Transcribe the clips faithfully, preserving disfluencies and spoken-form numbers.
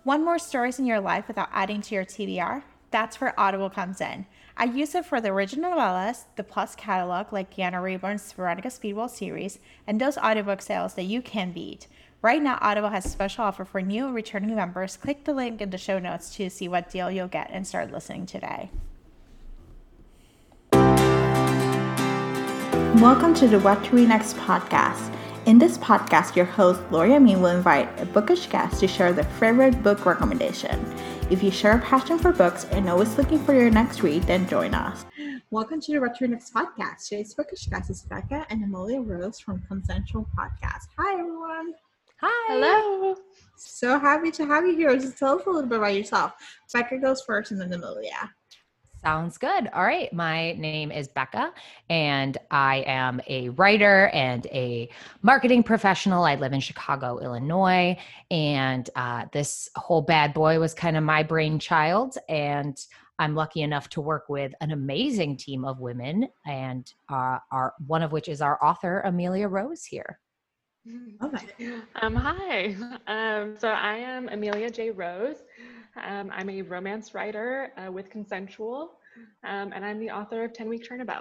Want more stories in your life without adding to your T B R? That's where Audible comes in. I use it for the original novellas, the Plus catalog like Deanna Rayburn's Veronica Speedwell series, and those audiobook sales that you can beat. Right now, Audible has a special offer for new and returning members. Click the link in the show notes to see what deal you'll get and start listening today. Welcome to the What to Read Next podcast. In this podcast, your host, Lori Amin, will invite a bookish guest to share their favorite book recommendation. If you share a passion for books and always looking for your next read, then join us. Welcome to the What to Read Next podcast. Today's bookish guest is Becca and Amelia Rose from Consensual Podcast. Hi, everyone. Hi. Hello. So happy to have you here. Just tell us a little bit about yourself. Becca goes first and then Amelia. Sounds good. All right. My name is Becca, and I am a writer and a marketing professional. I live in Chicago, Illinois, and uh, this whole bad boy was kind of my brainchild, and I'm lucky enough to work with an amazing team of women, and uh, our one of which is our author, Amelia Rose here. Okay. Um, hi. Um, so I am Amelia J. Rose. Um, I'm a romance writer uh, with Consensual, um, and I'm the author of ten week Turnabout.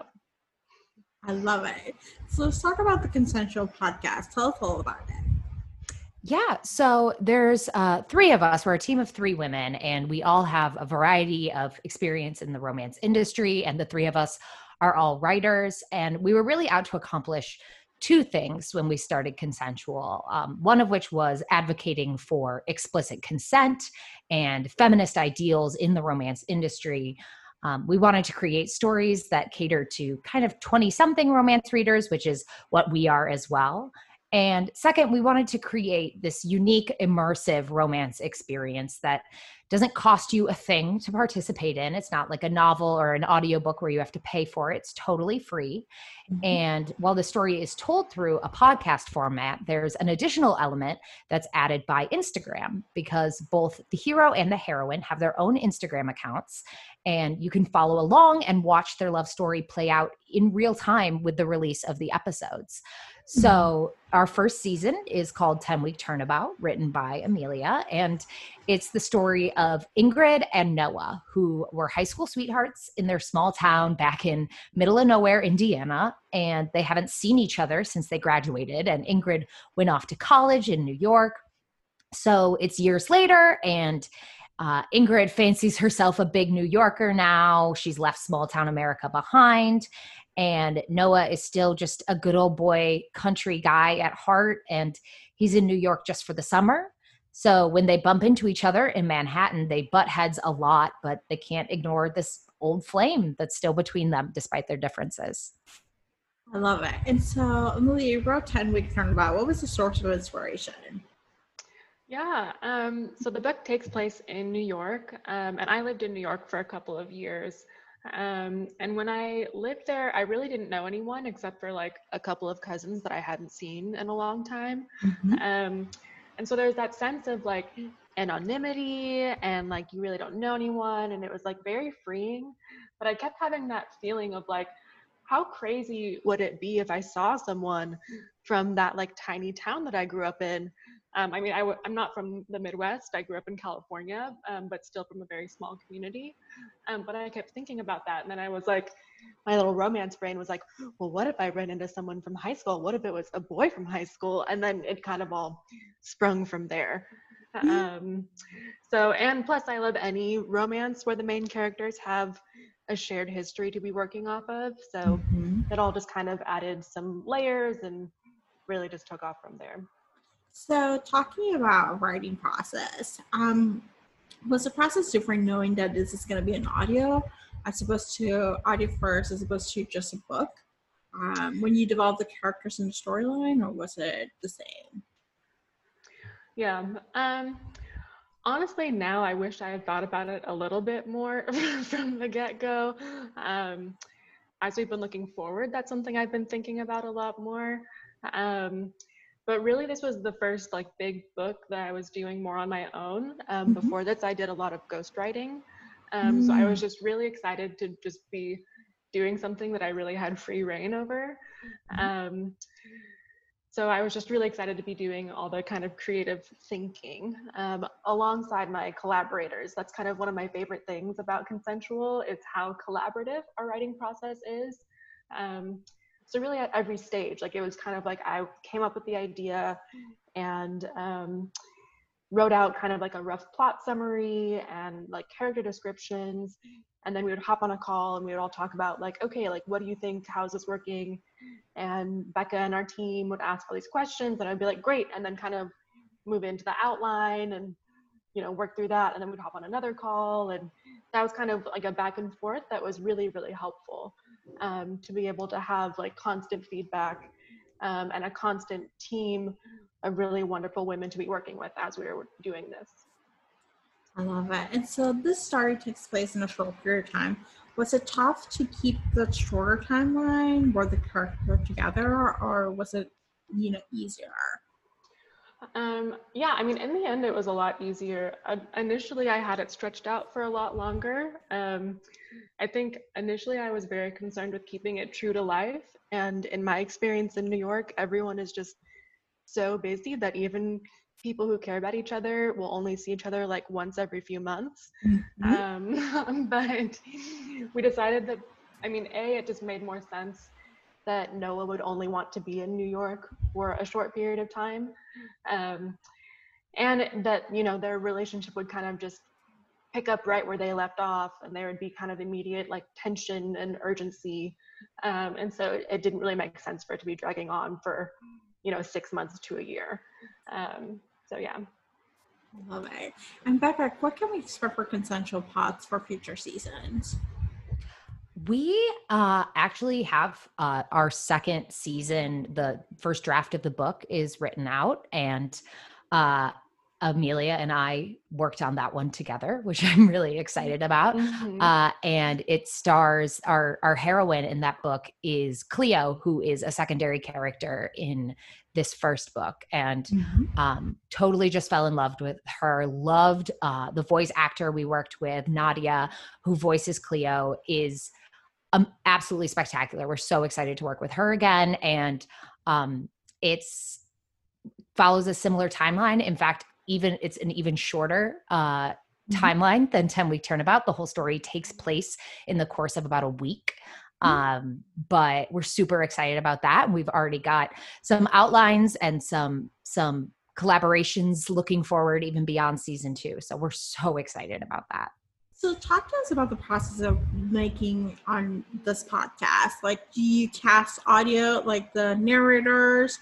I love it. So let's talk about the Consensual Podcast. Tell us all about it. Yeah, so there's uh, three of us. We're a team of three women, and we all have a variety of experience in the romance industry, and the three of us are all writers, and we were really out to accomplish two things when we started Consensual, um, one of which was advocating for explicit consent and feminist ideals in the romance industry. Um, we wanted to create stories that cater to kind of twenty-something romance readers, which is what we are as well. And second, we wanted to create this unique, immersive romance experience that doesn't cost you a thing to participate in. It's not like a novel or an audiobook where you have to pay for it. It's totally free. Mm-hmm. And while the story is told through a podcast format, there's an additional element that's added by Instagram, because both the hero and the heroine have their own Instagram accounts, and you can follow along and watch their love story play out in real time with the release of the episodes. So our first season is called ten week Turnabout, written by Amelia, and it's the story of Ingrid and Noah, who were high school sweethearts in their small town back in middle of nowhere, Indiana, and they haven't seen each other since they graduated, and Ingrid went off to college in New York. So it's years later, and uh, Ingrid fancies herself a big New Yorker now. She's left small town America behind. And Noah is still just a good old boy country guy at heart, and he's in New York just for the summer. So when they bump into each other in Manhattan, they butt heads a lot, but they can't ignore this old flame that's still between them despite their differences. I love it. And so, Amelia, you wrote ten week Turnabout. What was the source of inspiration? Yeah, um, so the book takes place in New York, um, and I lived in New York for a couple of years. Um, and when I lived there, I really didn't know anyone except for like a couple of cousins that I hadn't seen in a long time. Mm-hmm. Um, and so there's that sense of like anonymity and like you really don't know anyone. And it was like very freeing. But I kept having that feeling of like, how crazy would it be if I saw someone from that like tiny town that I grew up in? Um, I mean, I w- I'm not from the Midwest. I grew up in California, um, but still from a very small community. Um, but I kept thinking about that. And then I was like, my little romance brain was like, well, what if I ran into someone from high school? What if it was a boy from high school? And then it kind of all sprung from there. Um, so, and plus I love any romance where the main characters have a shared history to be working off of. So mm-hmm. it all just kind of added some layers and really just took off from there. So talking about writing process, um, was the process different knowing that this is going to be an audio as opposed to audio first as opposed to just a book? Um, when you developed the characters in the storyline, or was it the same? Yeah. Um, honestly, now I wish I had thought about it a little bit more from the get-go. Um, as we've been looking forward, that's something I've been thinking about a lot more. Um, But really, this was the first like big book that I was doing more on my own. Um, mm-hmm. Before this, I did a lot of ghostwriting. Um, mm. So I was just really excited to just be doing something that I really had free reign over. Mm-hmm. Um, so I was just really excited to be doing all the kind of creative thinking um, alongside my collaborators. That's kind of one of my favorite things about Consensual is how collaborative our writing process is. Um, so really at every stage, like it was kind of like I came up with the idea and um, wrote out kind of like a rough plot summary and like character descriptions. And then we would hop on a call and we would all talk about like, okay, like, what do you think? How's this working? And Becca and our team would ask all these questions and I'd be like, great. And then kind of move into the outline and, you know, work through that. And then we'd hop on another call. And that was kind of like a back and forth that was really, really helpful um, to be able to have like constant feedback um, and a constant team of really wonderful women to be working with as we were doing this. I love it. And so this story takes place in a short period of time. Was it tough to keep the shorter timeline? Were the characters together, or was it, you know, easier? Um, yeah, I mean, in the end, it was a lot easier. Uh, initially, I had it stretched out for a lot longer. Um, I think initially I was very concerned with keeping it true to life. And in my experience in New York, everyone is just so busy that even people who care about each other will only see each other like once every few months. Mm-hmm. Um, but we decided that, I mean, A, it just made more sense that Noah would only want to be in New York for a short period of time. Um, and that, you know, their relationship would kind of just pick up right where they left off and there would be kind of immediate like tension and urgency. Um, and so it, it didn't really make sense for it to be dragging on for, you know, six months to a year. Um, so yeah. Love it. And Becca, what can we expect for Consensual Pods for future seasons? We uh, actually have uh, our second season. The first draft of the book is written out, and uh, Amelia and I worked on that one together, which I'm really excited about. Mm-hmm. Uh, and it stars our our heroine in that book is Cleo, who is a secondary character in this first book, and mm-hmm. um, totally just fell in love with her. Loved uh, the voice actor we worked with, Nadia, who voices Cleo, is um, absolutely spectacular. We're so excited to work with her again, and um, it's follows a similar timeline. In fact, even it's an even shorter uh, mm-hmm. timeline than ten Week Turnabout. The whole story takes place in the course of about a week. Um, but we're super excited about that. And we've already got some outlines and some, some collaborations looking forward even beyond season two. So we're so excited about that. So talk to us about the process of making on this podcast. Like, do you cast audio, like the narrators?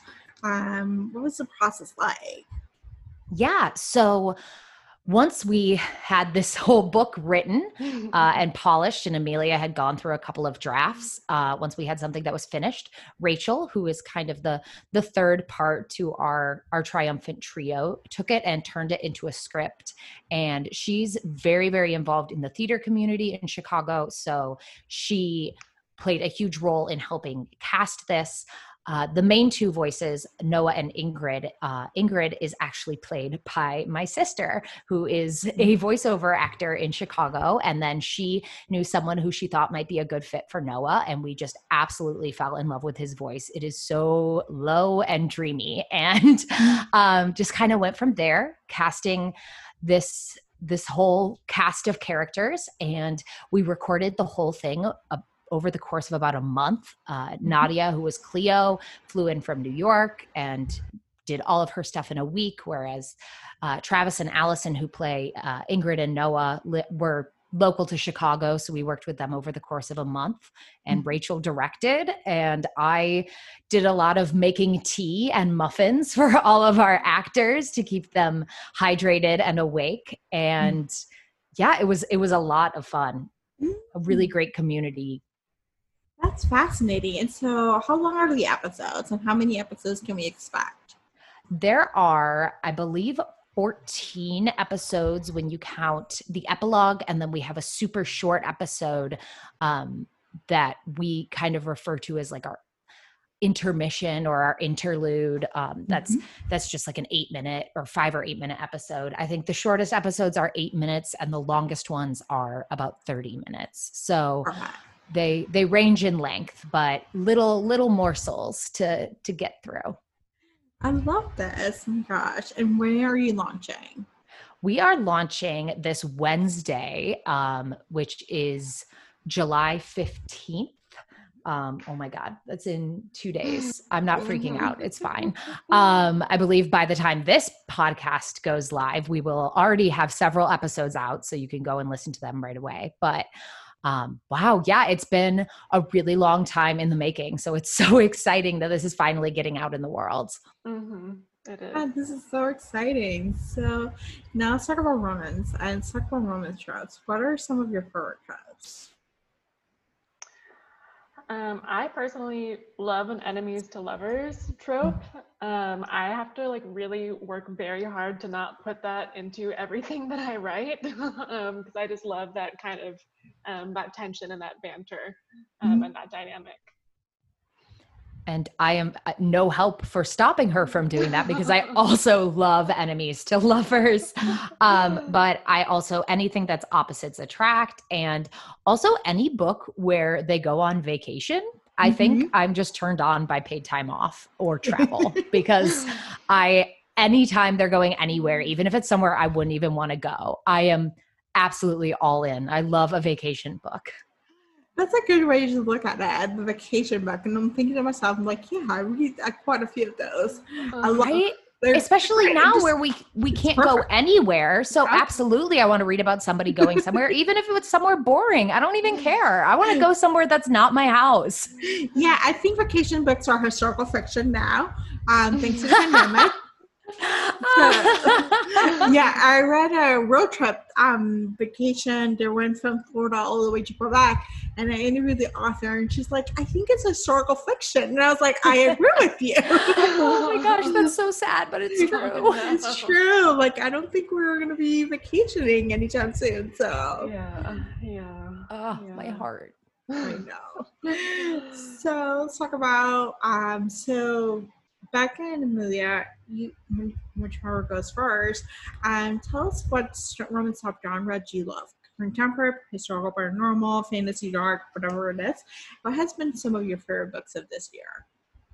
Um, what was the process like? Yeah. So once we had this whole book written uh, and polished, and Amelia had gone through a couple of drafts, uh, once we had something that was finished, Rachel, who is kind of the the third part to our our triumphant trio, took it and turned it into a script. And she's very, very involved in the theater community in Chicago, so she played a huge role in helping cast this. Uh, the main two voices, Noah and Ingrid, uh, Ingrid is actually played by my sister, who is a voiceover actor in Chicago. And then she knew someone who she thought might be a good fit for Noah. And we just absolutely fell in love with his voice. It is so low and dreamy, and um, just kind of went from there, casting this, this whole cast of characters. And we recorded the whole thing uh, over the course of about a month. Uh, mm-hmm. Nadia, who was Cleo, flew in from New York and did all of her stuff in a week, whereas uh, Travis and Allison, who play uh, Ingrid and Noah, li- were local to Chicago, so we worked with them over the course of a month. And mm-hmm. Rachel directed, and I did a lot of making tea and muffins for all of our actors to keep them hydrated and awake. And mm-hmm. yeah, it was it was a lot of fun. Mm-hmm. A really great community. That's fascinating. And so how long are the episodes, and how many episodes can we expect? There are, I believe, fourteen episodes when you count the epilogue, and then we have a super short episode um, that we kind of refer to as like our intermission or our interlude. Um, that's mm-hmm. that's just like an eight minute or five or eight minute episode. I think the shortest episodes are eight minutes and the longest ones are about thirty minutes. So okay. they they range in length, but little little morsels to to get through. I love this. Oh my gosh. And when are you launching? We are launching this Wednesday, um, which is July fifteenth. Um, oh my God, that's in two days. I'm not freaking out. It's fine. Um, I believe by the time this podcast goes live, we will already have several episodes out, so you can go and listen to them right away. But um, wow, yeah, it's been a really long time in the making. So it's so exciting that this is finally getting out in the world. Mm-hmm. It is. Yeah, this is so exciting. So now let's talk about romance and let's talk about romance tropes. What are some of your favorite tropes? Um, I personally love an enemies to lovers trope. Um, I have to like really work very hard to not put that into everything that I write, um, because I just love that kind of um, that tension and that banter um, Mm-hmm. and that dynamic. And I am no help for stopping her from doing that because I also love enemies to lovers. Um, but I also, anything that's opposites attract, and also any book where they go on vacation. I Mm-hmm. think I'm just turned on by paid time off or travel because I, anytime they're going anywhere, even if it's somewhere I wouldn't even want to go, I am absolutely all in. I love a vacation book. That's a good way to look at it, the vacation book. And I'm thinking to myself, I'm like, yeah, I read uh, quite a few of those. I love, right? they're- Especially they're now just- where we we can't perfect. go anywhere. So Yeah. absolutely, I want to read about somebody going somewhere, even if it was somewhere boring. I don't even care. I want to go somewhere that's not my house. Yeah, I think vacation books are historical fiction now, um, thanks to the pandemic. Yeah, I read a road trip um, vacation. They went from Florida all the way to Quebec, and I interviewed the author, and she's like, "I think it's historical fiction," and I was like, "I agree with you." Oh my gosh, that's so sad, but it's true. It's true. Like, I don't think we're gonna be vacationing anytime soon. So Yeah, yeah. Oh, yeah. my heart. I know. So let's talk about um. So Becca and Amelia, you whichever goes first. Um, tell us what romance subgenre do you love? Contemporary, historical, paranormal, fantasy, dark, whatever it is. What has been some of your favorite books of this year?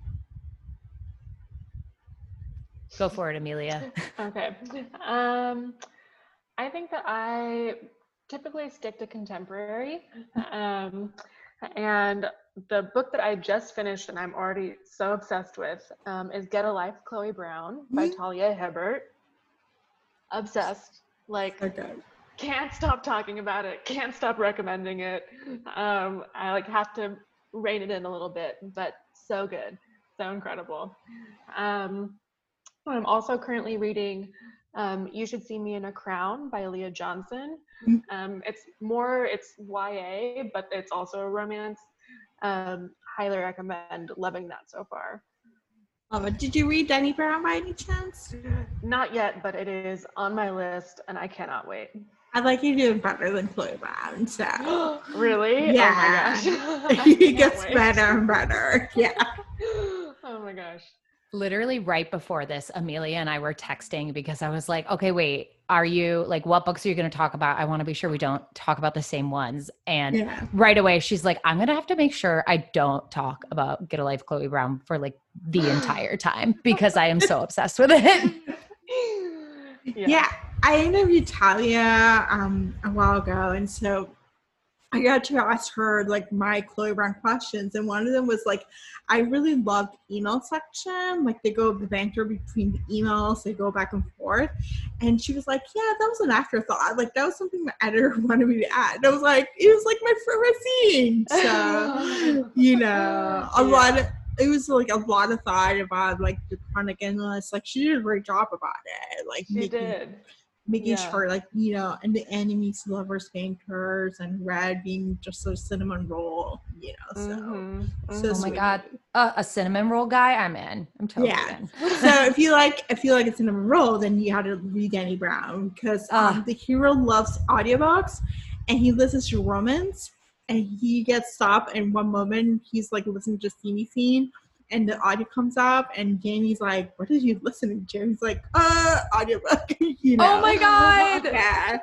Go for it, Amelia. Okay. Um, I think that I typically stick to contemporary. Um, and the book that I just finished and I'm already so obsessed with um, is Get a Life, Chloe Brown by Mhm. Talia Hibbert. Obsessed. Like, Okay. can't stop talking about it. Can't stop recommending it. Um, I like have to rein it in a little bit, but so good. So incredible. Um, I'm also currently reading um, You Should See Me in a Crown by Leah Johnson. Um, it's more, it's Y A, but it's also a romance. Um, highly recommend, loving that so far. Um, did you read Dani Brown by any chance? Not yet, but it is on my list and I cannot wait. I'd like you doing better than Chloe Brown, so. Really? Yeah. Oh my gosh. It gets wait. better and better. Yeah. Oh my gosh. Literally right before this, Amelia and I were texting because I was like, okay, wait, are you like, what books are you going to talk about? I want to be sure we don't talk about the same ones. And Yeah. right away, she's like, I'm going to have to make sure I don't talk about Get a Life, Chloe Brown for like the entire time because I am so obsessed with it. Yeah. Yeah, I interviewed Talia um, a while ago, and so I got to ask her like my Chloe Brown questions, and one of them was like, I really loved email section. Like they go the banter between the emails, they go back and forth, and she was like, yeah, that was an afterthought. Like that was something the editor wanted me to add. And I was like, it was like my favorite scene. So you know, a Yeah. lot of. It was like a lot of thought about like the chronic endless. Like she did a great job about it. Like She making, did. making Yeah. sure, like you know, and the enemies to lovers painters and Red being just a cinnamon roll. You know, so Mhm, so mhm. Oh my sweet. God. Uh, a cinnamon roll guy? I'm in. I'm totally Yeah. in. So if you like, if you like a cinnamon roll, then you have to read Dani Brown because um, Ah. the hero loves audiobooks, and he listens to romance. And he gets stopped in one moment. He's like listening to Steamy Scene, and the audio comes up, and Jamie's like, "What are you listening to?" He's like, "Uh, audiobook." You know? Oh my God. Yeah.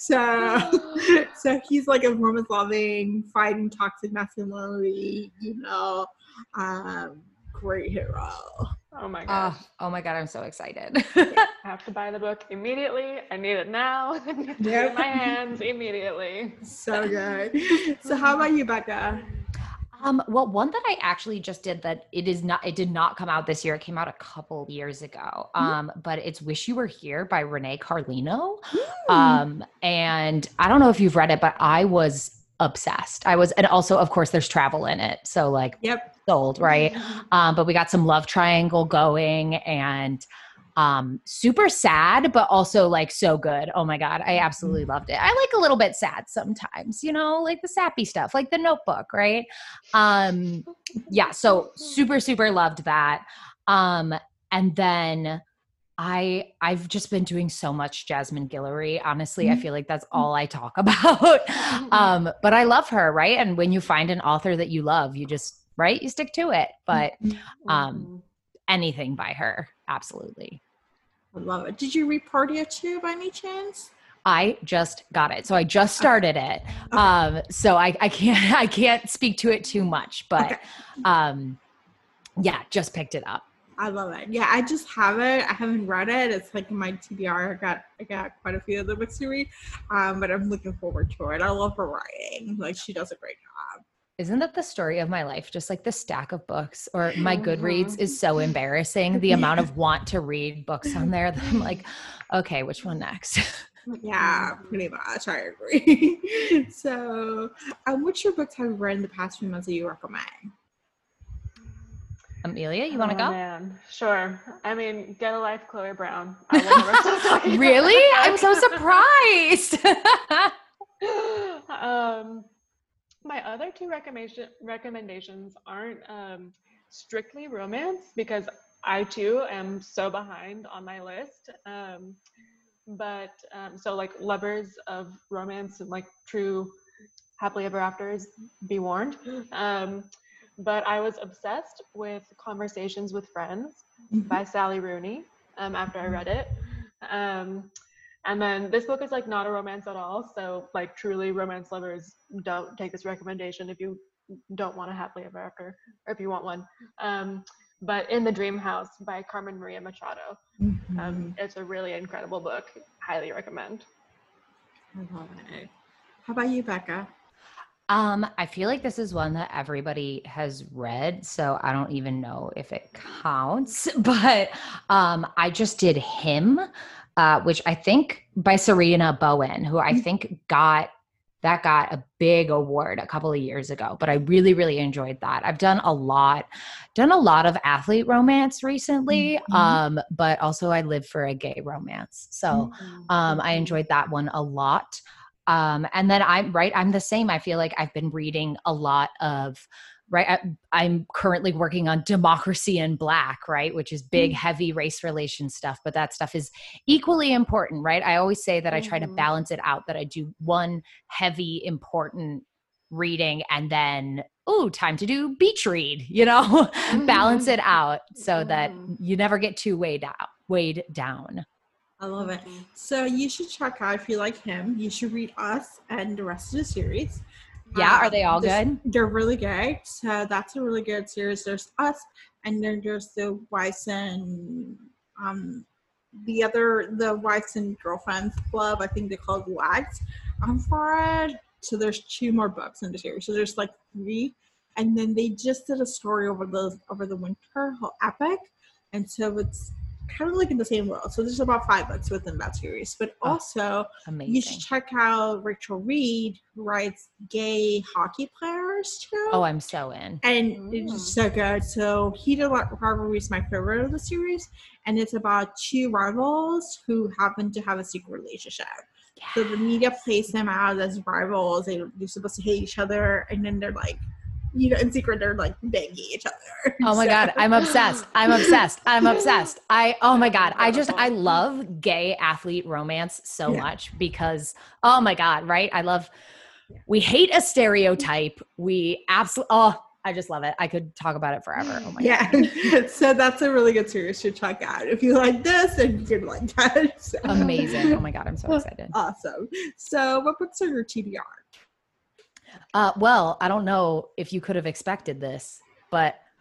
So, so he's like a romance-loving, fighting toxic masculinity. You know, um, great hero. Oh my gosh. Oh, oh my God, I'm so excited. I have to buy the book immediately. I need it now. It needs to be Yep. in my hands immediately. So good. So how about you, Becca? Um, well, one that I actually just did that it is not, it did not come out this year. It came out a couple years ago. Um, mm-hmm. But it's Wish You Were Here by Renee Carlino. Mm. Um, and I don't know if you've read it, but I was obsessed. I was, and also of course there's travel in it. So like, yep. sold, right? Um, but we got some love triangle going and um, super sad, but also like so good. Oh my God. I absolutely loved it. I like a little bit sad sometimes, you know, like the sappy stuff, like The Notebook, right? Um, yeah. So super, super loved that. Um, and then I, I've just been doing so much Jasmine Guillory. Honestly, I feel like that's all I talk about. um, but I love her, right? And when you find an author that you love, you just, right, you stick to it. But um, anything by her, absolutely. I love it. Did you read Party of Two by any chance? I just got it. So I just started it. Okay. Um, so I, I can't, I can't speak to it too much, but okay. um, yeah, just picked it up. I love it. Yeah, I just have it. I haven't read it. It's like in my T B R. I got I got quite a few of the books to read, um, but I'm looking forward to it. I love her writing. Like she does a great job. Isn't that the story of my life? Just like the stack of books, or my Goodreads is so embarrassing. The amount of want to read books on there that I'm like, okay, which one next? Yeah, pretty much. I agree. So, um, which your books have you read in the past few months that you recommend? Amelia, you want to oh, go? Man. Sure. I mean, Get a Life, Chloe Brown. I will never stop talking Really? I'm so surprised. um, my other two recommendation recommendations aren't um, strictly romance because I too am so behind on my list. Um, but um, so like lovers of romance and like true happily ever afters, be warned. Um, But I was obsessed with Conversations with Friends mm-hmm. by Sally Rooney um, after I read it. Um, and then this book is like not a romance at all. So like truly romance lovers, don't take this recommendation if you don't want a happily ever after or if you want one. Um, but In the Dream House by Carmen Maria Machado. Mm-hmm. Um, it's a really incredible book. Highly recommend. I love it. How about you, Becca? Um, I feel like this is one that everybody has read, so I don't even know if it counts, but um, I just did Him, uh, which I think by Serena Bowen, who I think got, that got a big award a couple of years ago, but I really, really enjoyed that. I've done a lot, done a lot of athlete romance recently, mm-hmm. um, but also I live for a gay romance. So um, I enjoyed that one a lot. Um, and then I'm right. I'm the same. I feel like I've been reading a lot of, right. I, I'm currently working on Democracy in Black, right. Which is big, heavy race relations stuff, but that stuff is equally important, right. I always say that I try to balance it out, that I do one heavy, important reading and then, ooh, time to do beach read, you know, balance it out so that you never get too weighed out, weighed down. I love it. So you should check out, if you like him, you should read Us and the rest of the series. Yeah, um, are they all good? They're really good. So that's a really good series. There's Us, and then there's the wives and um, the other, the wives and girlfriends club. I think they call it WAGs um, for it. So there's two more books in the series. So there's like three, and then they just did a story over the over the winter called Epic, and so it's kind of like in the same world. So there's about five books within that series. But also, oh, you should check out Rachel Reed, who writes gay hockey players too. Oh, I'm so in. And Ooh. It's so good. So Heated Rivalry is my favorite of the series. And it's about two rivals who happen to have a secret relationship. Yes. So the media plays them out as rivals. They, they're supposed to hate each other. And then they're like, you know, in secret, they're like banging each other. Oh my so. God. I'm obsessed. I'm obsessed. I'm obsessed. I, oh my God. I just, I love gay athlete romance so yeah. much because, oh my God. Right. I love, we hate a stereotype. We absolutely, oh, I just love it. I could talk about it forever. Oh my yeah. God. Yeah. So that's a really good series to check out. If you like this and you're like that. So. Amazing. Oh my God. I'm so excited. Awesome. So what books are your T B R? Uh, well, I don't know if you could have expected this, but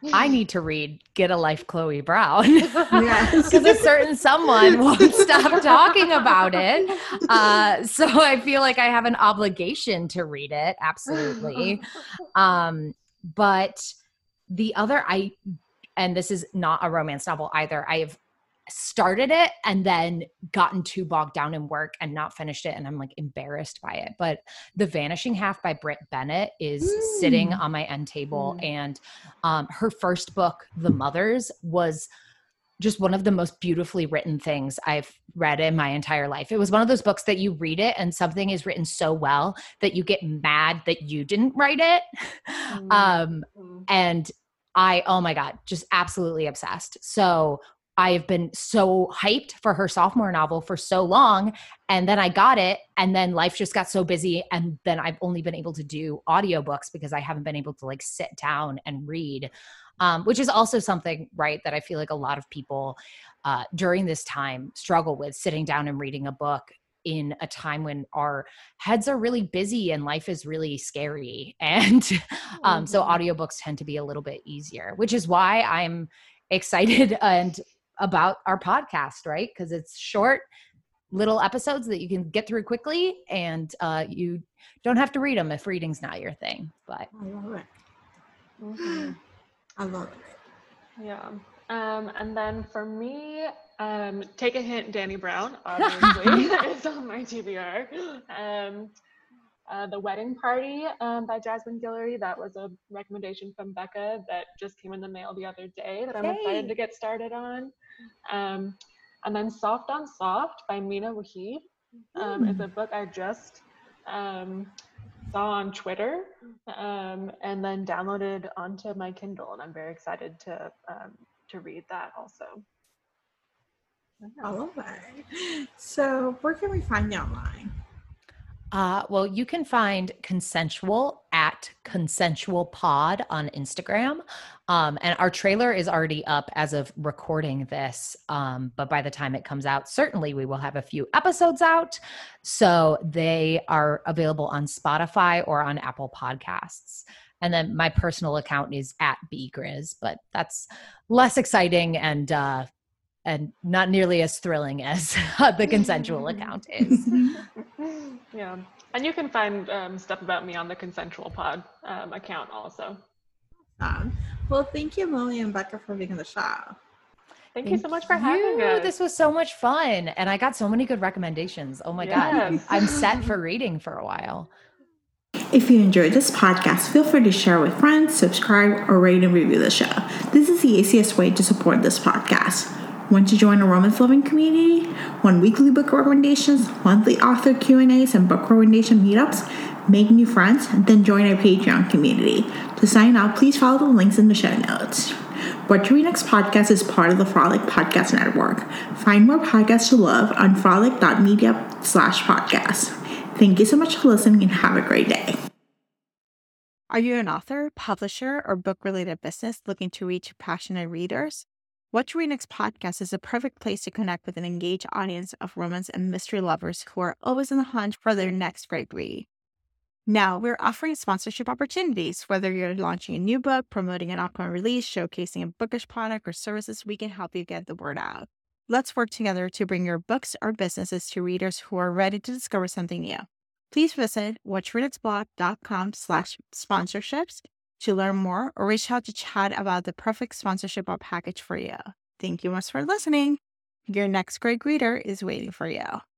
I need to read Get a Life, Chloe Brown. Yes. Because a certain someone won't stop talking about it. Uh, so I feel like I have an obligation to read it. Absolutely. Um, but the other, I, and this is not a romance novel either. I have started it and then gotten too bogged down in work and not finished it. And I'm like embarrassed by it. But The Vanishing Half by Britt Bennett is mm. sitting on my end table. Mm. And um, her first book, The Mothers, was just one of the most beautifully written things I've read in my entire life. It was one of those books that you read it and something is written so well that you get mad that you didn't write it. Mm. Um, mm. And I, oh my God, just absolutely obsessed. So I have been so hyped for her sophomore novel for so long. And then I got it. And then life just got so busy. And then I've only been able to do audiobooks because I haven't been able to like sit down and read, um, which is also something, right, that I feel like a lot of people uh, during this time struggle with, sitting down and reading a book in a time when our heads are really busy and life is really scary. And um, so audiobooks tend to be a little bit easier, which is why I'm excited and about our podcast, right? Because it's short little episodes that you can get through quickly, and uh, you don't have to read them if reading's not your thing. But I love it. Mm-hmm. I love it. Yeah. Um, and then for me, um, take a hint, Dani Brown, obviously, is on my T B R. Um, uh, The Wedding Party um, by Jasmine Guillory. That was a recommendation from Becca that just came in the mail the other day that I'm hey. excited to get started on. Um, and then Soft on Soft by Mina Wahid um, mm. is a book I just um, saw on Twitter um, and then downloaded onto my Kindle, and I'm very excited to um, to read that also. I love that. So where can we find you online? Uh, well, you can find Consensual at Consensual Pod on Instagram. Um, and our trailer is already up as of recording this. Um, but by the time it comes out, certainly we will have a few episodes out. So they are available on Spotify or on Apple Podcasts. And then my personal account is at bgrizz, but that's less exciting and uh, and not nearly as thrilling as the Consensual account is. Yeah. And you can find um, stuff about me on the Consensual Pod um, account also. Um, well, thank you, Molly and Becca, for being on the show. Thank, thank you so much for you. having us. This was so much fun. And I got so many good recommendations. Oh my yes. God. I'm, I'm set for reading for a while. If you enjoyed this podcast, feel free to share with friends, subscribe, or rate and review the show. This is the easiest way to support this podcast. Want to join a romance-loving community? Want weekly book recommendations, monthly author Q and A's, and book recommendation meetups? Make new friends? Then join our Patreon community. To sign up, please follow the links in the show notes. What to Read Next podcast is part of the Frolic Podcast Network. Find more podcasts to love on frolic.media slash podcast. Thank you so much for listening and have a great day. Are you an author, publisher, or book-related business looking to reach passionate readers? What to Read Next podcast is a perfect place to connect with an engaged audience of romance and mystery lovers who are always on the hunt for their next great read. Now, we're offering sponsorship opportunities. Whether you're launching a new book, promoting an upcoming release, showcasing a bookish product or services, we can help you get the word out. Let's work together to bring your books or businesses to readers who are ready to discover something new. Please visit whattoreadnextblog.com slash sponsorships to learn more or reach out to chat about the perfect sponsorship or package for you. Thank you much for listening. Your next great reader is waiting for you.